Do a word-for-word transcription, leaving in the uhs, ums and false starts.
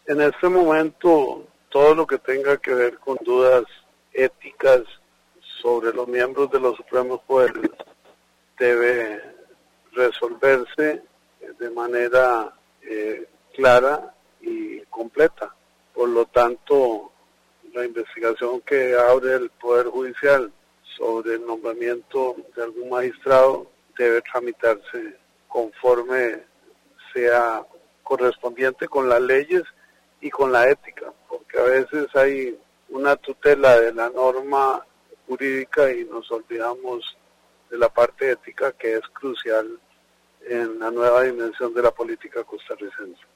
En este momento, todo lo que tenga que ver con dudas éticas sobre los miembros de los supremos poderes debe resolverse de manera eh, clara y completa. Por lo tanto, la investigación que abre el Poder Judicial sobre el nombramiento de algún magistrado debe tramitarse conforme sea correspondiente con las leyes y con la ética, porque a veces hay una tutela de la norma jurídica y nos olvidamos de la parte ética que es crucial en la nueva dimensión de la política costarricense.